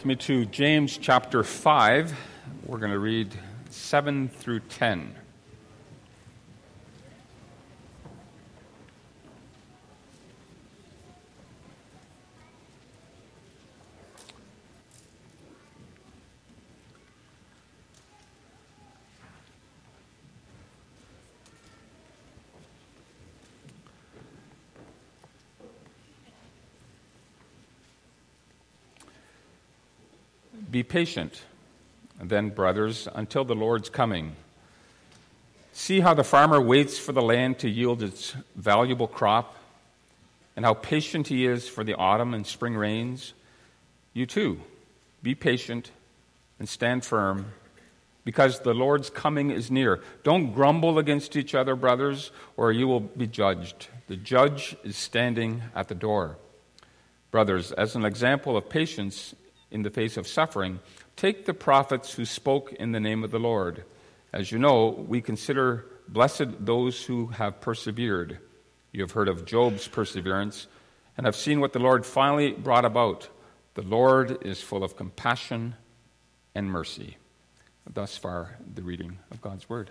Me to James chapter 5. We're going to read 7 through 10. Be patient, then, brothers, until the Lord's coming. See how the farmer waits for the land to yield its valuable crop, and how patient he is for the autumn and spring rains. You too, be patient and stand firm, because the Lord's coming is near. Don't grumble against each other, brothers, or you will be judged. The judge is standing at the door. Brothers, as an example of patience in the face of suffering, take the prophets who spoke in the name of the Lord. As you know, we consider blessed those who have persevered. You have heard of Job's perseverance and have seen what the Lord finally brought about. The Lord is full of compassion and mercy. Thus far, the reading of God's Word.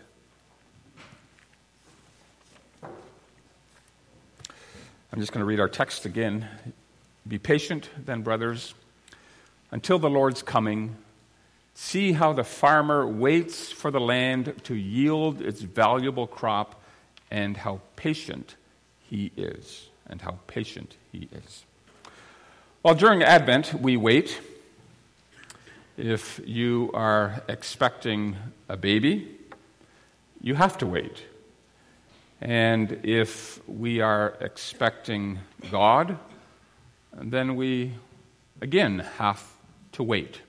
I'm just going to read our text again. Be patient, then, brothers, until the Lord's coming. See how the farmer waits for the land to yield its valuable crop, and how patient he is. And how patient he is. Well, during Advent, we wait. If you are expecting a baby, you have to wait. And if we are expecting God, then we again have to wait.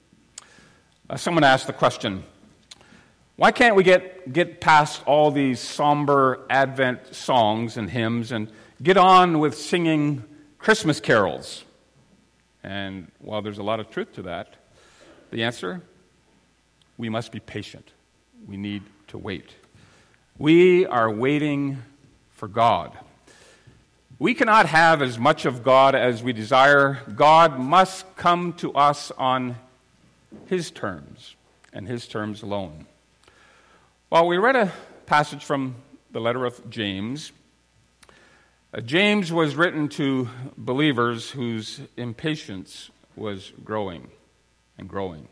Someone asked the question, why can't we get past all these somber Advent songs and hymns and get on with singing Christmas carols? And while there's a lot of truth to that, the answer, we must be patient. We need to wait. We are waiting for God. We cannot have as much of God as we desire. God must come to us on His terms, and His terms alone. Well, we read a passage from the letter of James. James was written to believers whose impatience was growing and growing.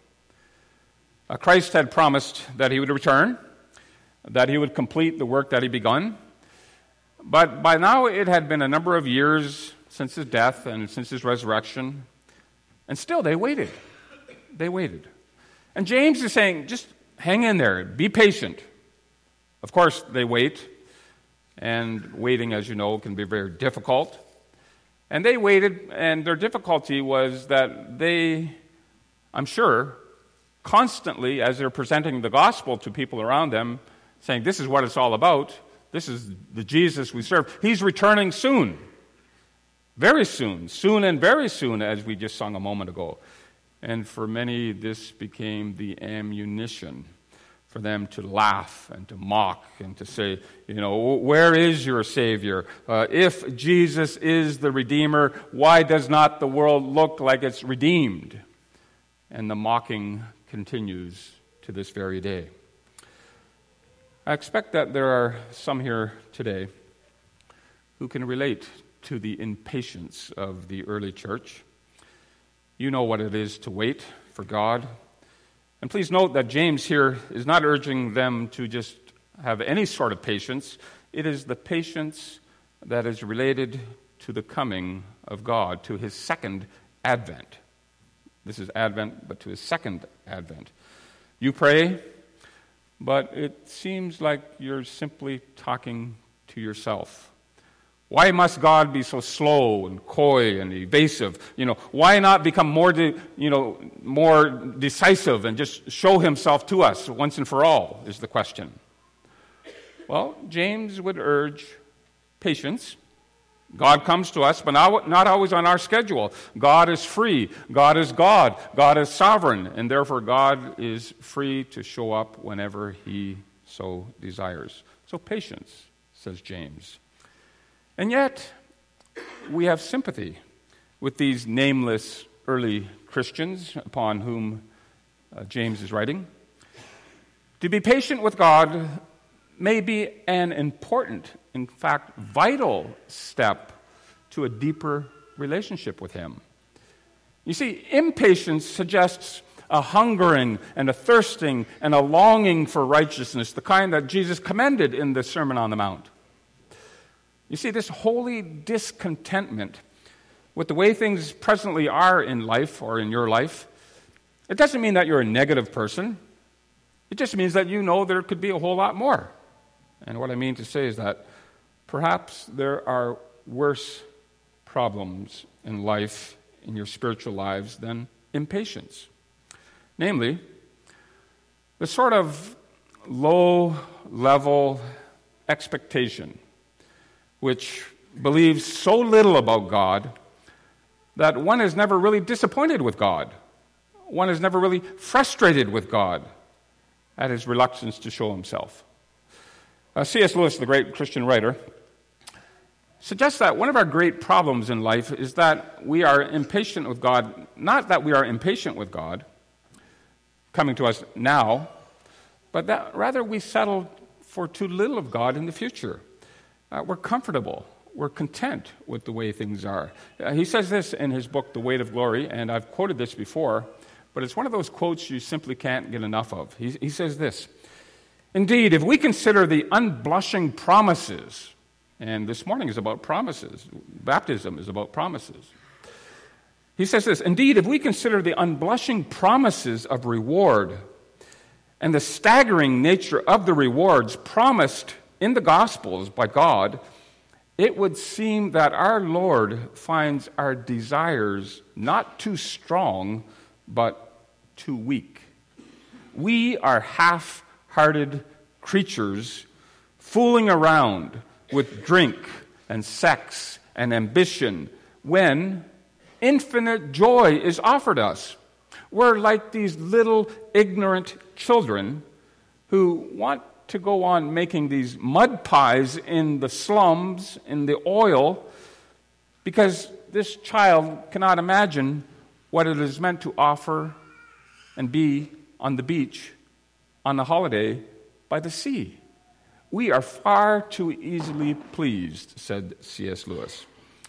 Christ had promised that He would return, that He would complete the work that He begun. But by now it had been a number of years since His death and since His resurrection, and still they waited. They waited. And James is saying, just hang in there, be patient. Of course, they wait, and waiting, as you know, can be very difficult. And they waited, and their difficulty was that they, I'm sure, constantly, as they're presenting the gospel to people around them, saying, this is what it's all about. This is the Jesus we serve. He's returning soon. Very soon. Soon and very soon, as we just sung a moment ago. And for many, this became the ammunition for them to laugh and to mock and to say, where is your Savior? If Jesus is the Redeemer, why does not the world look like it's redeemed? And the mocking continues to this very day. I expect that there are some here today who can relate to the impatience of the early church. You know what it is to wait for God. And please note that James here is not urging them to just have any sort of patience. It is the patience that is related to the coming of God, to His second advent. This is Advent, but to His second advent. You pray, but it seems like you're simply talking to yourself. Why must God be so slow and coy and evasive? Why not become more decisive and just show Himself to us once and for all, is the question. Well, James would urge patience. God comes to us, but not always on our schedule. God is free. God is God. God is sovereign. And therefore, God is free to show up whenever He so desires. So patience, says James. And yet, we have sympathy with these nameless early Christians upon whom James is writing. To be patient with God may be an important, in fact, vital step to a deeper relationship with Him. You see, impatience suggests a hungering and a thirsting and a longing for righteousness, the kind that Jesus commended in the Sermon on the Mount. You see, this holy discontentment with the way things presently are in life or in your life, it doesn't mean that you're a negative person. It just means that you know there could be a whole lot more. And what I mean to say is that perhaps there are worse problems in life, in your spiritual lives, than impatience. Namely, the sort of low-level expectation which believes so little about God that one is never really disappointed with God. One is never really frustrated with God at His reluctance to show Himself. C.S. Lewis, the great Christian writer, suggests that one of our great problems in life is that we are impatient with God, not that we are impatient with God coming to us now, but that rather we settle for too little of God in the future. We're comfortable. We're content with the way things are. He says this in his book, The Weight of Glory, and I've quoted this before, but it's one of those quotes you simply can't get enough of. He says this, "Indeed, if we consider the unblushing promises," and this morning is about promises, baptism is about promises. He says this, "Indeed, if we consider the unblushing promises of reward and the staggering nature of the rewards promised in the Gospels by God, it would seem that our Lord finds our desires not too strong, but too weak. We are half-hearted creatures fooling around with drink and sex and ambition when infinite joy is offered us. We're like these little ignorant children who want to go on making these mud pies in the slums, in the oil, because this child cannot imagine what it is meant to offer and be on the beach on a holiday by the sea. We are far too easily pleased," said C.S. Lewis.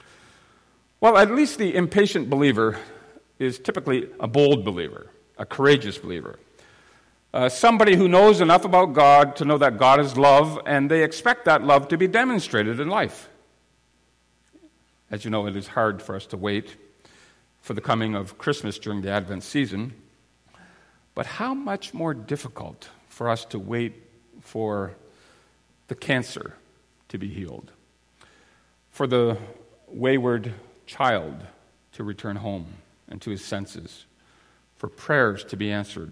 Well, at least the impatient believer is typically a bold believer, a courageous believer. Somebody who knows enough about God to know that God is love, and they expect that love to be demonstrated in life. As you know, it is hard for us to wait for the coming of Christmas during the Advent season, but how much more difficult for us to wait for the cancer to be healed, for the wayward child to return home and to his senses, for prayers to be answered,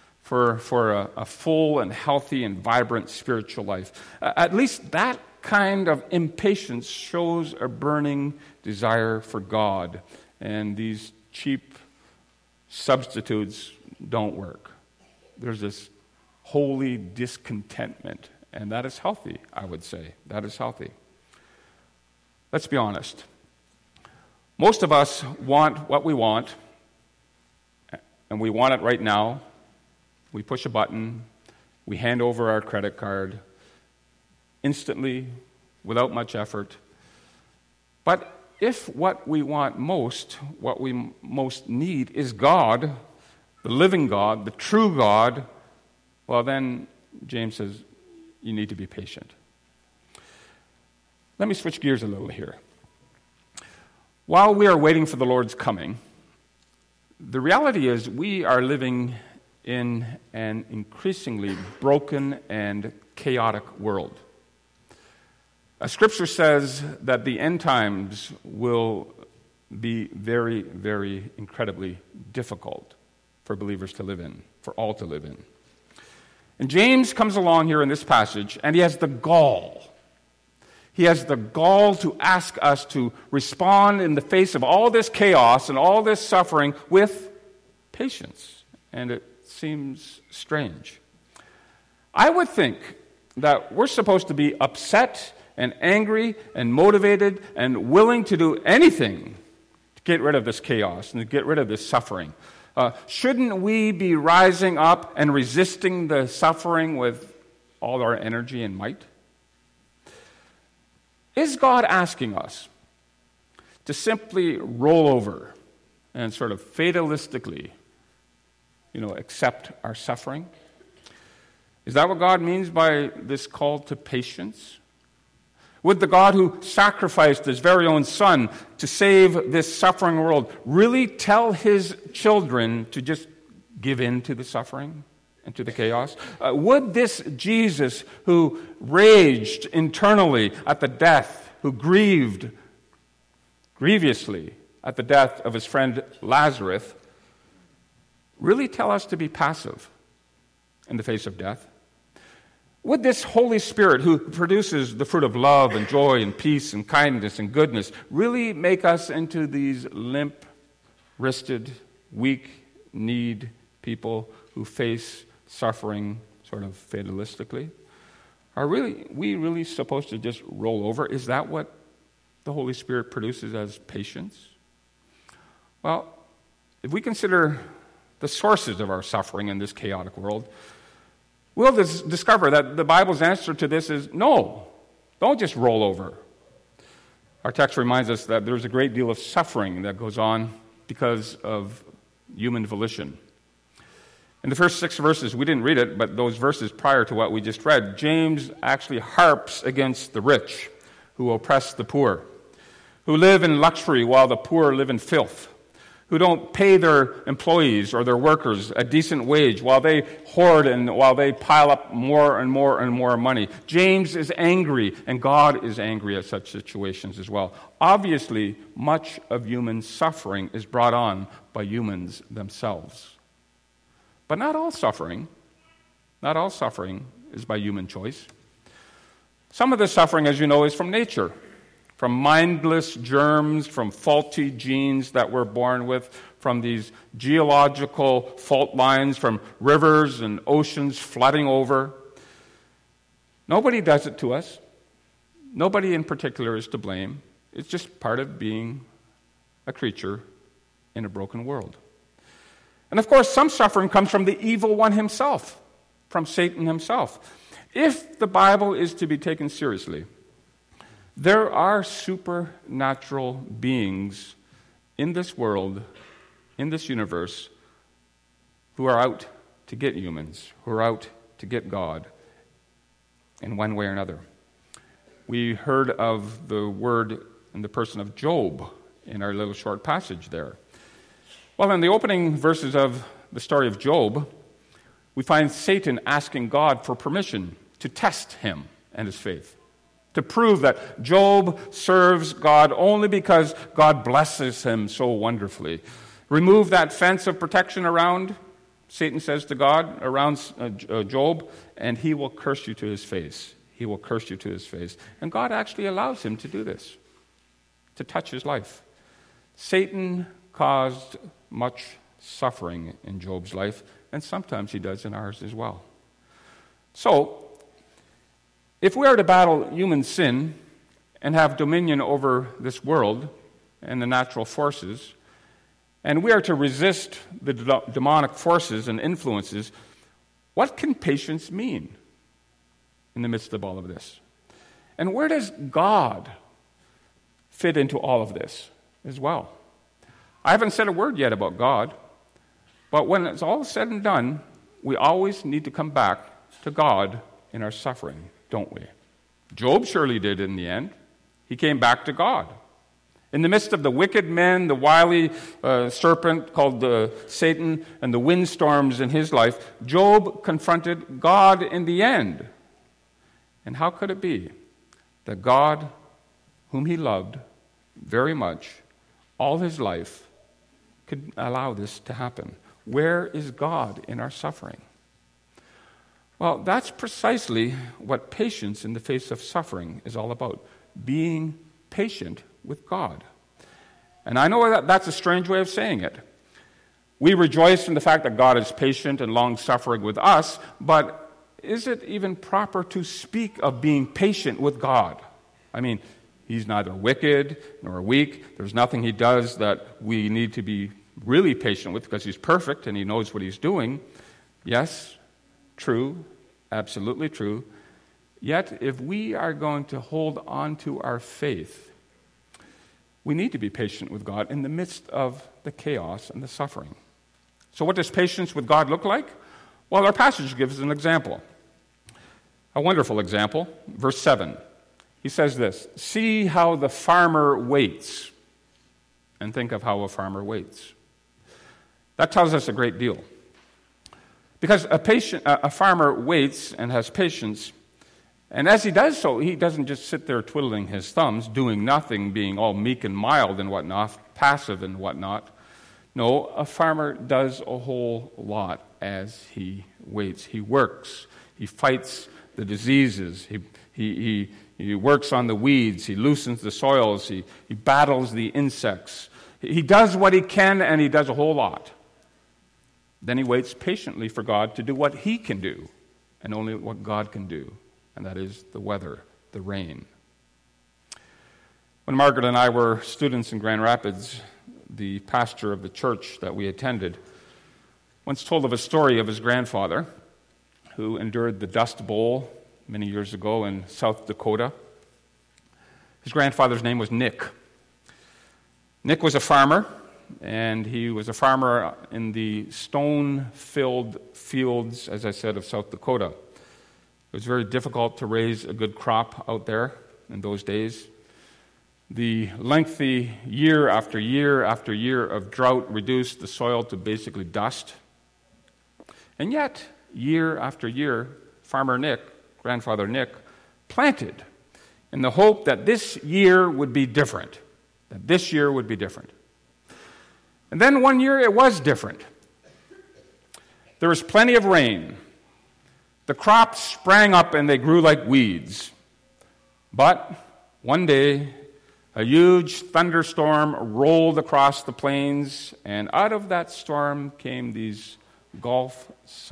for a full and healthy and vibrant spiritual life. At least that kind of impatience shows a burning desire for God, and these cheap substitutes don't work. There's this holy discontentment, and that is healthy, I would say. That is healthy. Let's be honest. Most of us want what we want, and we want it right now. We push a button, we hand over our credit card, instantly, without much effort. But if what we want most, what we most need is God, the living God, the true God, well then, James says, you need to be patient. Let me switch gears a little here. While we are waiting for the Lord's coming, the reality is we are living in an increasingly broken and chaotic world. Scripture says that the end times will be very, very incredibly difficult for believers to live in, for all to live in. And James comes along here in this passage, and he has the gall. He has the gall to ask us to respond in the face of all this chaos and all this suffering with patience. And it seems strange. I would think that we're supposed to be upset and angry and motivated and willing to do anything to get rid of this chaos and to get rid of this suffering. Shouldn't we be rising up and resisting the suffering with all our energy and might? Is God asking us to simply roll over and sort of fatalistically, accept our suffering? Is that what God means by this call to patience? Would the God who sacrificed his very own son to save this suffering world really tell his children to just give in to the suffering and to the chaos? Would this Jesus who raged internally at the death, who grieved grievously at the death of his friend Lazarus, really tell us to be passive in the face of death? Would this Holy Spirit, who produces the fruit of love and joy and peace and kindness and goodness, really make us into these limp-wristed, weak-kneed people who face suffering sort of fatalistically? Are we really supposed to just roll over? Is that what the Holy Spirit produces as patience? Well, if we consider the sources of our suffering in this chaotic world, we'll discover that the Bible's answer to this is no, don't just roll over. Our text reminds us that there's a great deal of suffering that goes on because of human volition. In the first 6 verses, we didn't read it, but those verses prior to what we just read, James actually harps against the rich who oppress the poor, who live in luxury while the poor live in filth, who don't pay their employees or their workers a decent wage while they hoard and while they pile up more and more and more money. James is angry, and God is angry at such situations as well. Obviously, much of human suffering is brought on by humans themselves. But not all suffering is by human choice. Some of the suffering, as you know, is from nature. From mindless germs, from faulty genes that we're born with, from these geological fault lines, from rivers and oceans flooding over. Nobody does it to us. Nobody in particular is to blame. It's just part of being a creature in a broken world. And of course, some suffering comes from the evil one himself, from Satan himself. If the Bible is to be taken seriously, there are supernatural beings in this world, in this universe, who are out to get humans, who are out to get God in one way or another. We heard of the word in the person of Job in our little short passage there. Well, in the opening verses of the story of Job, we find Satan asking God for permission to test him and his faith, to prove that Job serves God only because God blesses him so wonderfully. Remove that fence of protection around, Satan says to God, around Job, and he will curse you to his face. He will curse you to his face. And God actually allows him to do this, to touch his life. Satan caused much suffering in Job's life, and sometimes he does in ours as well. So, if we are to battle human sin and have dominion over this world and the natural forces, and we are to resist the demonic forces and influences, what can patience mean in the midst of all of this? And where does God fit into all of this as well? I haven't said a word yet about God, but when it's all said and done, we always need to come back to God in our suffering, don't we? Job surely did in the end. He came back to God. In the midst of the wicked men, the wily serpent called Satan, and the windstorms in his life, Job confronted God in the end. And how could it be that God, whom he loved very much, all his life, could allow this to happen? Where is God in our suffering? Well, that's precisely what patience in the face of suffering is all about. Being patient with God. And I know that that's a strange way of saying it. We rejoice in the fact that God is patient and long-suffering with us, but is it even proper to speak of being patient with God? I mean, He's neither wicked nor weak. There's nothing he does that we need to be really patient with because he's perfect and he knows what he's doing. Yes, true, absolutely true. Yet, if we are going to hold on to our faith, we need to be patient with God in the midst of the chaos and the suffering. So what does patience with God look like? Well, our passage gives an example. A wonderful example. Verse 7. He says this, "See how the farmer waits." And think of how a farmer waits. That tells us a great deal. Because a farmer waits and has patience, and as he does so, he doesn't just sit there twiddling his thumbs, doing nothing, being all meek and mild and whatnot, passive and whatnot. No, a farmer does a whole lot as he waits. He works. He fights the diseases. He works on the weeds. He loosens the soils. He battles the insects. He does what he can, and he does a whole lot. Then he waits patiently for God to do what he can do, and only what God can do, and that is the weather, the rain. When Margaret and I were students in Grand Rapids, the pastor of the church that we attended once told of a story of his grandfather who endured the Dust Bowl many years ago in South Dakota. His grandfather's name was Nick. Nick was a farmer, and he was a farmer in the stone-filled fields, as I said, of South Dakota. It was very difficult to raise a good crop out there in those days. The lengthy year after year after year of drought reduced the soil to basically dust. And yet, year after year, Farmer Nick, Grandfather Nick, planted in the hope that this year would be different, And then one year it was different. There was plenty of rain. The crops sprang up and they grew like weeds. But one day, a huge thunderstorm rolled across the plains, and out of that storm came these golf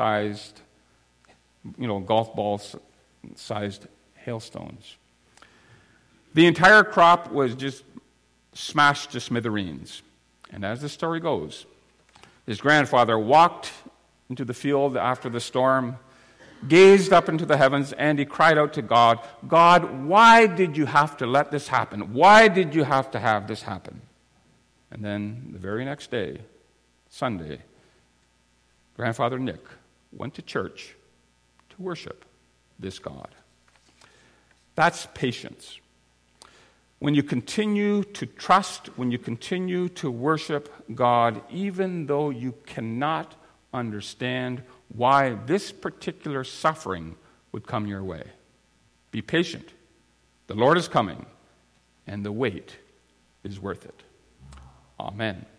ball-sized hailstones. The entire crop was just smashed to smithereens. And as the story goes, his grandfather walked into the field after the storm, gazed up into the heavens, and he cried out to God, "God, why did you have to let this happen? Why did you have to have this happen?" And then the very next day, Sunday, Grandfather Nick went to church to worship this God. That's patience. When you continue to trust, when you continue to worship God, even though you cannot understand why this particular suffering would come your way. Be patient. The Lord is coming, and the wait is worth it. Amen.